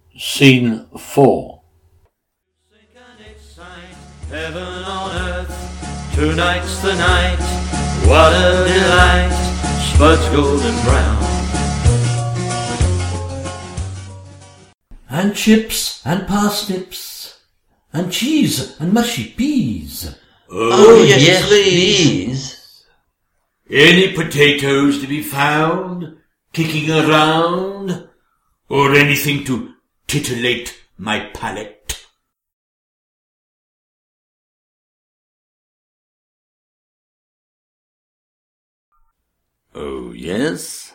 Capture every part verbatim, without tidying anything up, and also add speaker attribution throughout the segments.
Speaker 1: Scene four.
Speaker 2: Heaven on earth, tonight's the night, what a delight, Spud's golden brown.
Speaker 3: And chips and parsnips, and cheese and mushy peas.
Speaker 2: Oh,
Speaker 4: Oh,
Speaker 2: yes,
Speaker 4: yes,
Speaker 2: please.
Speaker 1: Any potatoes to be found, kicking around, or anything to titillate my palate?
Speaker 2: Oh, yes.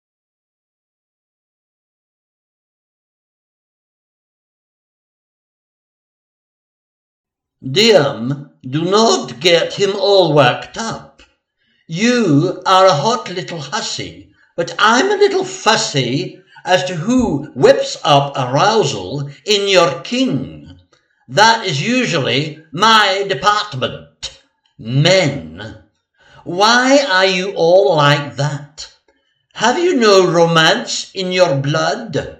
Speaker 4: Dear, do not get him all worked up. You are a hot little hussy, but I'm a little fussy as to who whips up arousal in your king. That is usually my department. Men. Why are you all like that? Have you no romance in your blood?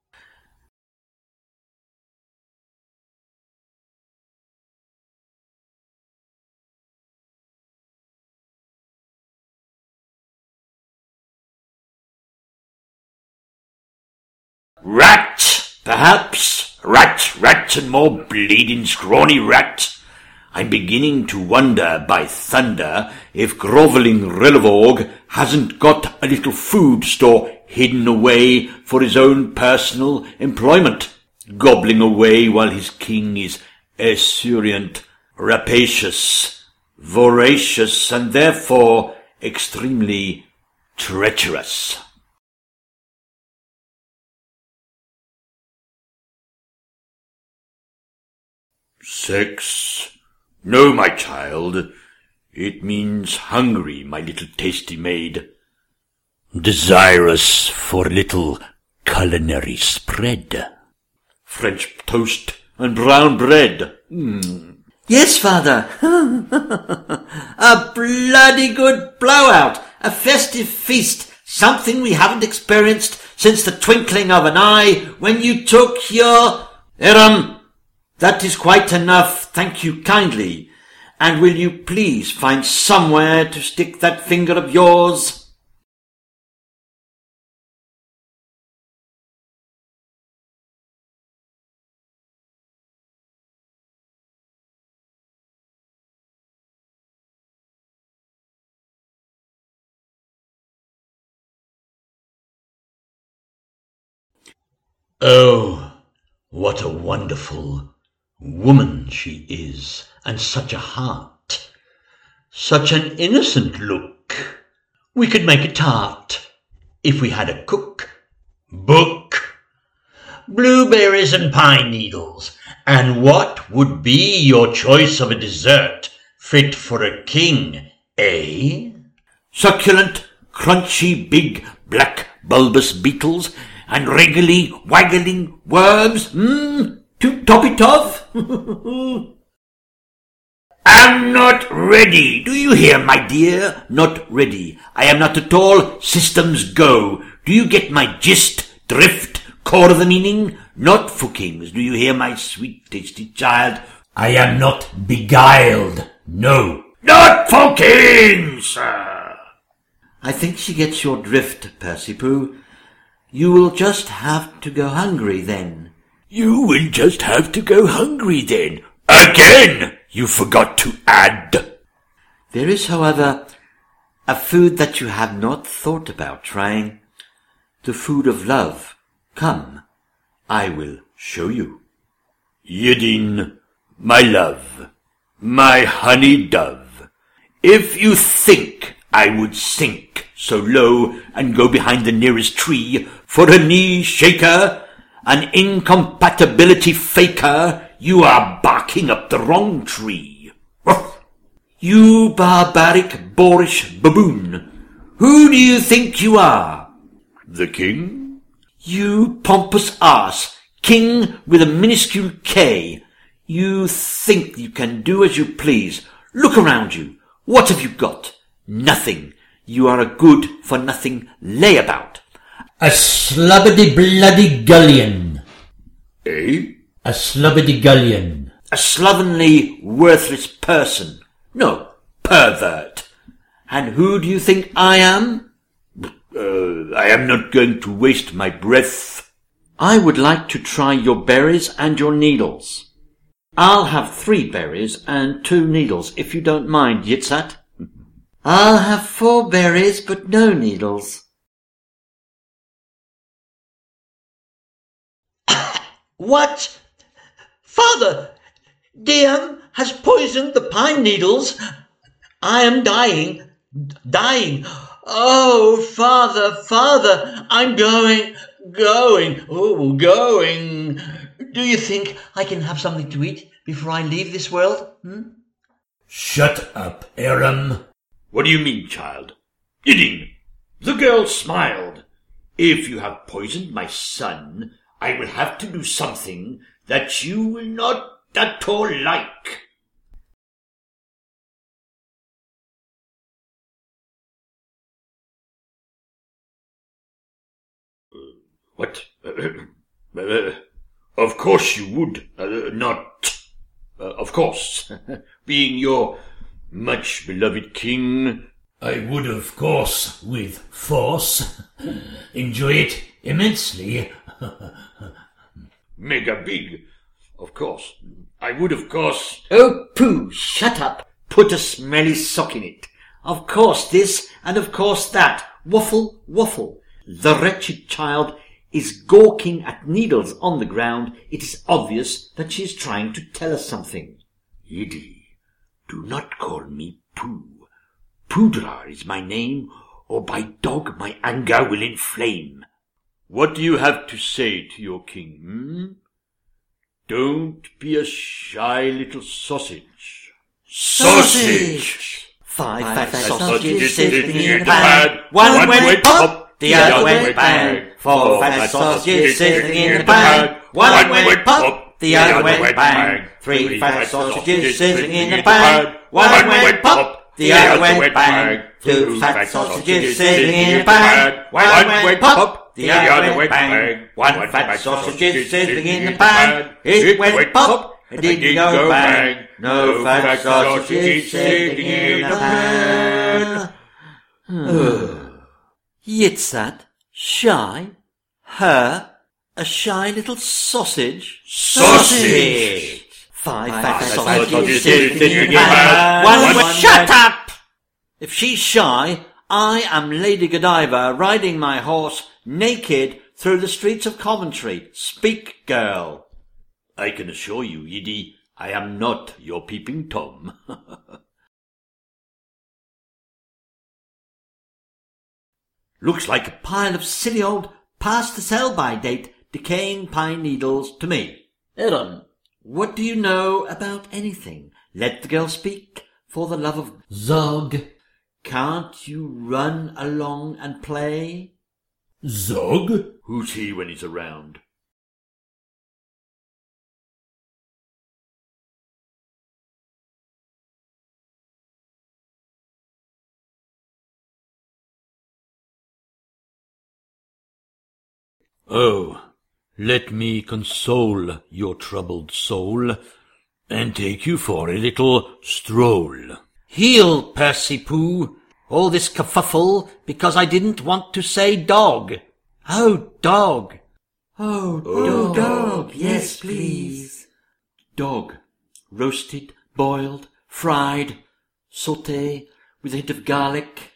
Speaker 1: Rat, perhaps. Rat, rat, and more bleeding scrawny rat. I'm beginning to wonder, by thunder, if grovelling Relevog hasn't got a little food store hidden away for his own personal employment, gobbling away while his king is esurient, rapacious, voracious, and therefore extremely treacherous. Sex? No, my child. It means hungry, my little tasty maid. Desirous for a little culinary spread. French toast and brown bread. Mm.
Speaker 2: Yes, father. A bloody good blowout. A festive feast. Something we haven't experienced since the twinkling of an eye when you took your...
Speaker 1: Aram, that is quite enough, thank you kindly. And will you please find somewhere to stick that finger of yours?
Speaker 4: Oh, what a wonderful woman she is, and such a heart, such an innocent look. We could make a tart if we had a cook. Book, blueberries and pine needles, and what would be your choice of a dessert fit for a king, eh?
Speaker 1: Succulent, crunchy, big, black, bulbous beetles, and wriggly, waggling worms, mmm, to top it off? I'm not ready. Do you hear, my dear? Not ready. I am not at all systems go. Do you get my gist, drift, core of the meaning? Not fookings. Do you hear, my sweet, tasty child? I am not beguiled. No. Not fookings, sir. I think she gets your drift, Percy Pooh. You will just have to go hungry then. You will just have to go hungry then. Again! You forgot to add. There is, however, a food that you have not thought about trying. The food of love. Come, I will show you. Yidin, my love, my honey dove, if you think I would sink so low and go behind the nearest tree for a knee shaker, an incompatibility faker, you are barking up the wrong tree. You barbaric, boorish baboon, who do you think you are? The king? You pompous ass, king with a minuscule K. You think you can do as you please. Look around you. What have you got? Nothing. You are a good-for-nothing layabout.
Speaker 3: A slubbity bloody gullion.
Speaker 1: Eh?
Speaker 3: A slubberdigullion.
Speaker 2: A slovenly, worthless person. No, pervert. And who do you think I am?
Speaker 1: Uh, I am not going to waste my breath.
Speaker 2: I would like to try your berries and your needles. I'll have three berries and two needles, if you don't mind, Yitzhak. I'll have four berries, but no needles.
Speaker 4: What? Father, Diem has poisoned the pine needles. I am dying, dying. Oh, Father, Father, I'm going, going, oh, going. Do you think I can have something to eat before I leave this world? Hmm?
Speaker 3: Shut up, Aram.
Speaker 1: What do you mean, child? Yidin. The girl smiled. If you have poisoned my son, I will have to do something that you will not at all like. Uh, what? Uh, uh, of course you would. Uh, not. Uh, of course. Being your much beloved king.
Speaker 3: I would, of course, with force, enjoy it immensely.
Speaker 1: Mega big. Of course. I would, of course.
Speaker 2: Oh, pooh, shut up. Put a smelly sock in it. Of course this, and of course that. Waffle, waffle. The wretched child is gawking at needles on the ground. It is obvious that she is trying to tell us something.
Speaker 1: Yidi, do not call me Pooh. Poodra is my name, or by dog my anger will inflame. What do you have to say to your king, hmm? Don't be a shy little sausage.
Speaker 2: Sausage! Five,
Speaker 1: Five
Speaker 2: fat
Speaker 1: sausages
Speaker 2: sausages sitting in a
Speaker 1: pan.
Speaker 2: pan. One went pop, the other went bang. Four fat sausages sitting in a pan. One went pop, the other went bang. Three fat sausages sitting in a pan. One went pop, the other went bang. Two fat sausages sitting in a pan. One went pop, the other went bang. One fat sausage sitting in the pan. It went pop, it didn't go bang. No fat sausage sitting in the pan. Yitzhak, shy, her, a shy little sausage.
Speaker 1: Sausage!
Speaker 2: Five fat sausages sitting in the pan. One went, shut up! If she's shy, I am Lady Godiva riding my horse naked through the streets of Coventry. Speak, girl.
Speaker 1: I can assure you, Yidi, I am not your peeping Tom.
Speaker 2: Looks like a pile of silly old past the sell-by date decaying pine needles to me. Aaron, what do you know about anything? Let the girl speak, for the love of
Speaker 3: Zog.
Speaker 2: Can't you run along and play?
Speaker 3: Zog?
Speaker 1: Who's he when he's around? Oh, let me console your troubled soul, and take you for a little stroll.
Speaker 2: Heel, Percy Pooh. All this kerfuffle because I didn't want to say dog. Oh, dog. Oh,
Speaker 1: Oh,
Speaker 2: dog. dog. Yes, please. Dog. Roasted, boiled, fried, sauté with a hint of garlic.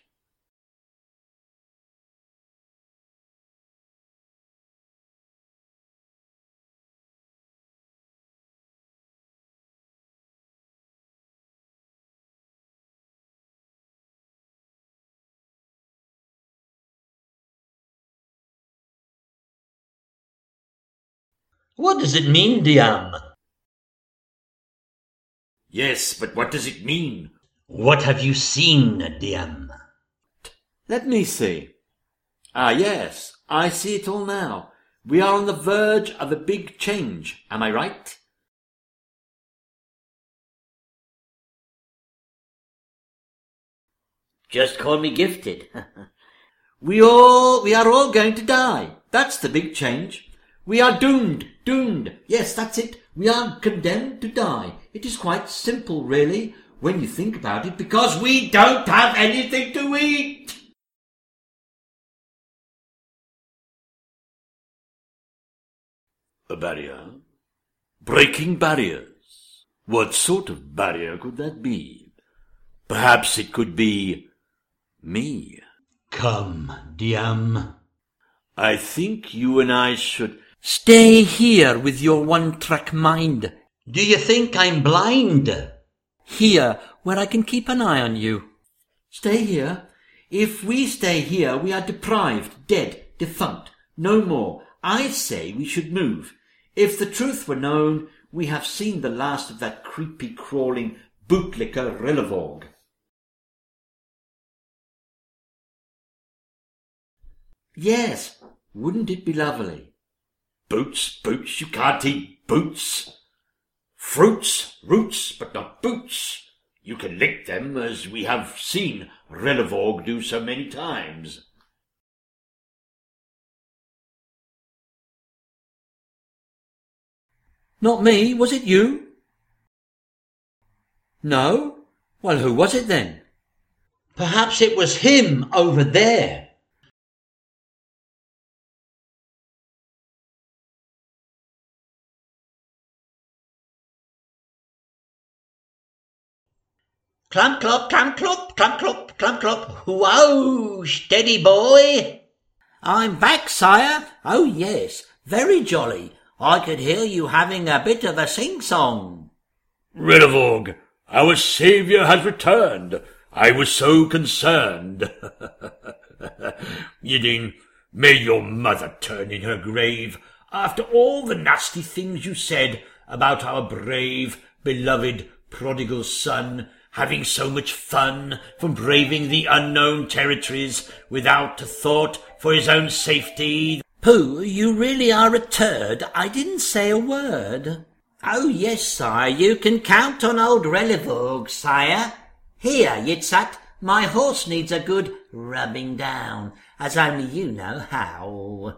Speaker 4: What does it mean, Diem?
Speaker 1: Yes, but what does it mean?
Speaker 4: What have you seen, Diem?
Speaker 2: Let me see. Ah, yes, I see it all now. We are on the verge of a big change, am I right? Just call me gifted. we all, we are all going to die. That's the big change. We are doomed, doomed. Yes, that's it. We are condemned to die. It is quite simple, really, when you think about it, because we don't have anything to eat.
Speaker 1: A barrier? Breaking barriers? What sort of barrier could that be? Perhaps it could be me.
Speaker 4: Come, Diam.
Speaker 1: I think you and I should...
Speaker 2: Stay here with your one-track mind.
Speaker 4: Do you think I'm blind?
Speaker 2: Here, where I can keep an eye on you. Stay here. If we stay here, we are deprived, dead, defunct. No more. I say we should move. If the truth were known, we have seen the last of that creepy, crawling bootlicker Rillevorg. Yes, wouldn't it be lovely?
Speaker 1: Boots, boots, you can't eat boots. Fruits, roots, but not boots. You can lick them, as we have seen Rillevorg do so many times.
Speaker 2: Not me, was it you? No? Well, who was it then?
Speaker 4: Perhaps it was him over there. Clamp clop, clamp clop, clamp clop, clamp clop. Whoa, steady boy.
Speaker 2: I'm back, sire. Oh, yes, very jolly. I could hear you having a bit of a sing-song.
Speaker 1: Rillevorg, our saviour has returned. I was so concerned. Yidin, may your mother turn in her grave after all the nasty things you said about our brave, beloved, prodigal son having so much fun from braving the unknown territories without a thought for his own safety.
Speaker 2: Pooh, you really are a turd. I didn't say a word. Oh, yes, sire, you can count on old Rillevorg, sire. Here, Yitzhak, my horse needs a good rubbing down, as only you know how.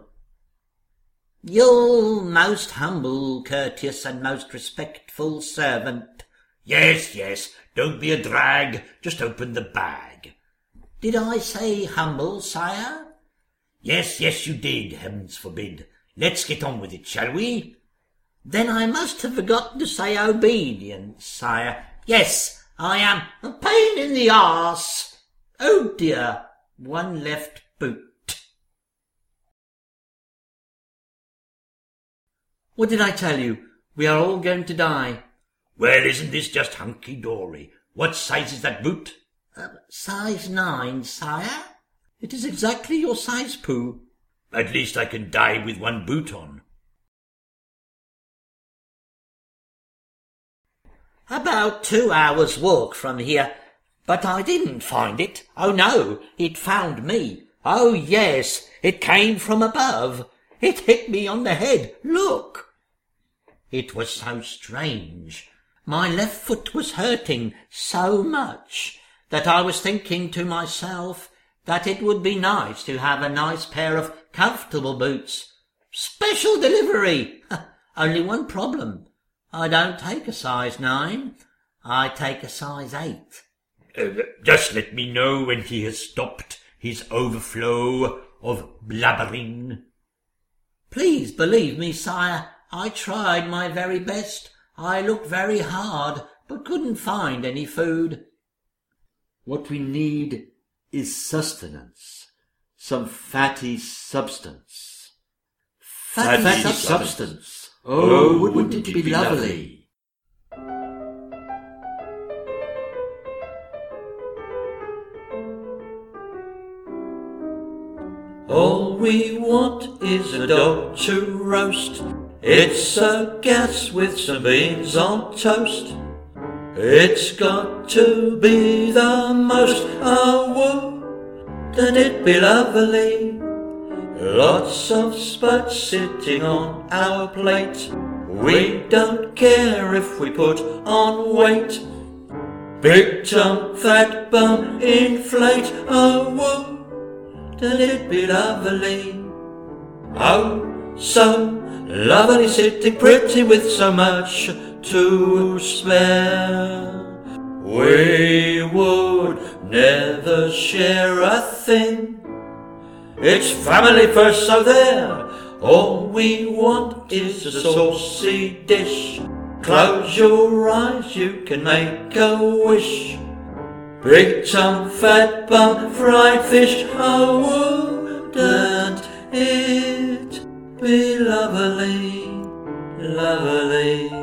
Speaker 2: Your most humble, courteous, and most respectful servant.
Speaker 1: Yes, yes, don't be a drag, just open the bag.
Speaker 2: Did I say humble, sire?
Speaker 1: Yes, yes, you did, heavens forbid. Let's get on with it, shall we?
Speaker 2: Then I must have forgotten to say obedient, sire. Yes, I am a pain in the arse. Oh dear, one left boot. What did I tell you? We are all going to die.
Speaker 1: Well, isn't this just hunky-dory? What size is that boot?
Speaker 2: Uh, size nine, sire. It is exactly your size, Pooh.
Speaker 1: At least I can die with one boot on.
Speaker 2: About two hours' walk from here. But I didn't find it. Oh, no, it found me. Oh, yes, it came from above. It hit me on the head. Look. It was so strange. My left foot was hurting so much that I was thinking to myself that it would be nice to have a nice pair of comfortable boots. Special delivery! Only one problem. I don't take a size nine. I take a size eight.
Speaker 1: Uh, just let me know when he has stopped his overflow of blabbering.
Speaker 2: Please believe me, sire, I tried my very best. I looked very hard, but couldn't find any food. What we need is sustenance, some fatty substance. Fatty, fatty substance. substance. Oh, wouldn't, wouldn't it, it be, be lovely? All we want is a dog to roast. It's a gas with some beans on toast. It's got to be the most, oh, wouldn't it be lovely? Lots of spuds sitting on our plate. We don't care if we put on weight. Big tum, fat bum, inflate, oh, wouldn't it be lovely? Oh, so lovely sitting pretty with so much to spare. We would never share a thing. It's family first, so there. All we want is a saucy dish. Close your eyes, you can make a wish. Bring some fat bun, fried fish. Oh, wouldn't it be lovely, lovely?